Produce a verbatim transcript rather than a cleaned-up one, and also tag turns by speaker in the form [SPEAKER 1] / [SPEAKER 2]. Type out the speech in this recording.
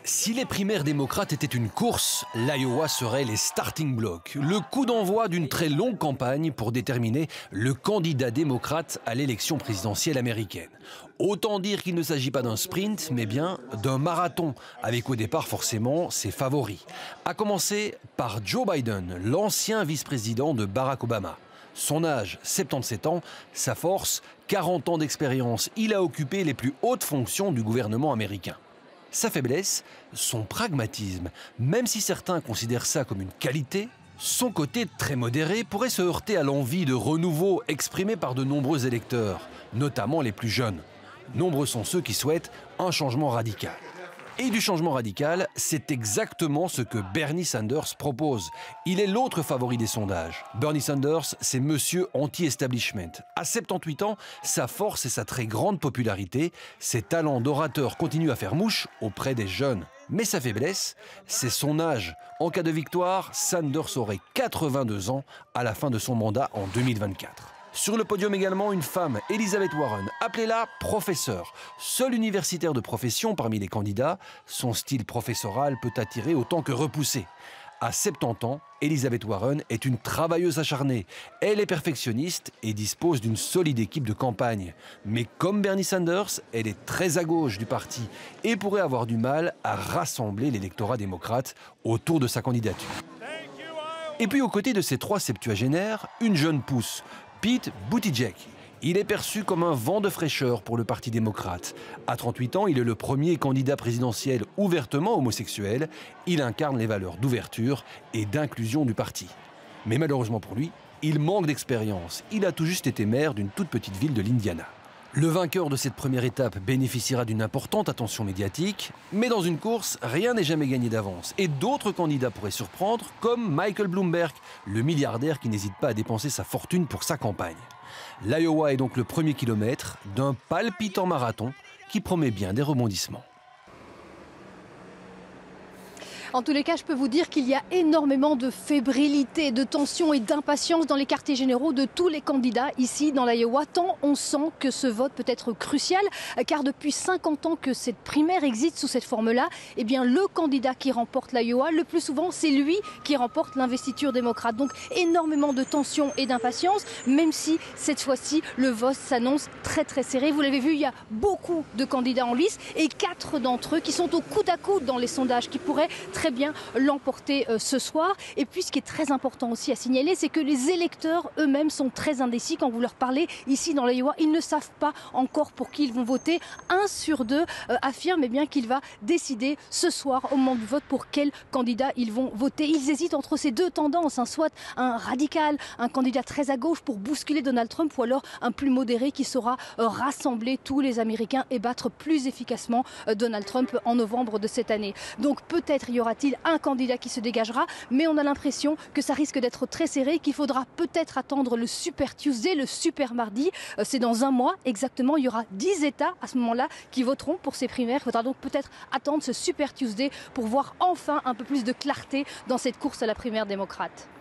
[SPEAKER 1] Si les primaires démocrates étaient une course, l'Iowa serait les starting blocks, le coup d'envoi d'une très longue campagne pour déterminer le candidat démocrate à l'élection présidentielle américaine. Autant dire qu'il ne s'agit pas d'un sprint, mais bien d'un marathon, avec au départ forcément ses favoris. À commencer par Joe Biden, l'ancien vice-président de Barack Obama. Son âge, soixante-dix-sept ans, sa force, quarante ans d'expérience. Il a occupé les plus hautes fonctions du gouvernement américain. Sa faiblesse, son pragmatisme. Même si certains considèrent ça comme une qualité, son côté très modéré pourrait se heurter à l'envie de renouveau exprimée par de nombreux électeurs, notamment les plus jeunes. Nombreux sont ceux qui souhaitent un changement radical. Et du changement radical, c'est exactement ce que Bernie Sanders propose. Il est l'autre favori des sondages. Bernie Sanders, c'est monsieur anti-establishment. À soixante-dix-huit ans, sa force et sa très grande popularité, ses talents d'orateur continuent à faire mouche auprès des jeunes. Mais sa faiblesse, c'est son âge. En cas de victoire, Sanders aurait quatre-vingt-deux ans à la fin de son mandat en deux mille vingt-quatre. Sur le podium également, une femme, Elizabeth Warren, appelez-la professeure. Seule universitaire de profession parmi les candidats, son style professoral peut attirer autant que repousser. À soixante-dix ans, Elizabeth Warren est une travailleuse acharnée. Elle est perfectionniste et dispose d'une solide équipe de campagne. Mais comme Bernie Sanders, elle est très à gauche du parti et pourrait avoir du mal à rassembler l'électorat démocrate autour de sa candidature. Et puis aux côtés de ces trois septuagénaires, une jeune pousse, Pete Buttigieg. Il est perçu comme un vent de fraîcheur pour le Parti démocrate. À trente-huit ans, il est le premier candidat présidentiel ouvertement homosexuel. Il incarne les valeurs d'ouverture et d'inclusion du parti. Mais malheureusement pour lui, il manque d'expérience. Il a tout juste été maire d'une toute petite ville de l'Indiana. Le vainqueur de cette première étape bénéficiera d'une importante attention médiatique, mais dans une course, rien n'est jamais gagné d'avance. Et d'autres candidats pourraient surprendre, comme Michael Bloomberg, le milliardaire qui n'hésite pas à dépenser sa fortune pour sa campagne. L'Iowa est donc le premier kilomètre d'un palpitant marathon qui promet bien des rebondissements.
[SPEAKER 2] En tous les cas, je peux vous dire qu'il y a énormément de fébrilité, de tension et d'impatience dans les quartiers généraux de tous les candidats ici dans l'Iowa, tant on sent que ce vote peut être crucial, car depuis cinquante ans que cette primaire existe sous cette forme-là, eh bien le candidat qui remporte l'Iowa, le plus souvent, c'est lui qui remporte l'investiture démocrate. Donc énormément de tension et d'impatience, même si cette fois-ci, le vote s'annonce très très serré. Vous l'avez vu, il y a beaucoup de candidats en lice et quatre d'entre eux qui sont au coude à coude dans les sondages, qui pourraient très bien l'emporter euh, ce soir. Et puis ce qui est très important aussi à signaler, c'est que les électeurs eux-mêmes sont très indécis. Quand vous leur parlez ici dans l'Iowa, ils ne savent pas encore pour qui ils vont voter. Un sur deux euh, affirme eh bien qu'il va décider ce soir au moment du vote pour quel candidat ils vont voter. Ils hésitent entre ces deux tendances, hein, soit un radical, un candidat très à gauche pour bousculer Donald Trump, ou alors un plus modéré qui saura euh, rassembler tous les Américains et battre plus efficacement euh, Donald Trump en novembre de cette année. Donc peut-être y aura il un candidat qui se dégagera, mais on a l'impression que ça risque d'être très serré, qu'il faudra peut-être attendre le Super Tuesday, le Super Mardi. C'est dans un mois exactement, il y aura dix États à ce moment-là qui voteront pour ces primaires. Il faudra donc peut-être attendre ce Super Tuesday pour voir enfin un peu plus de clarté dans cette course à la primaire démocrate.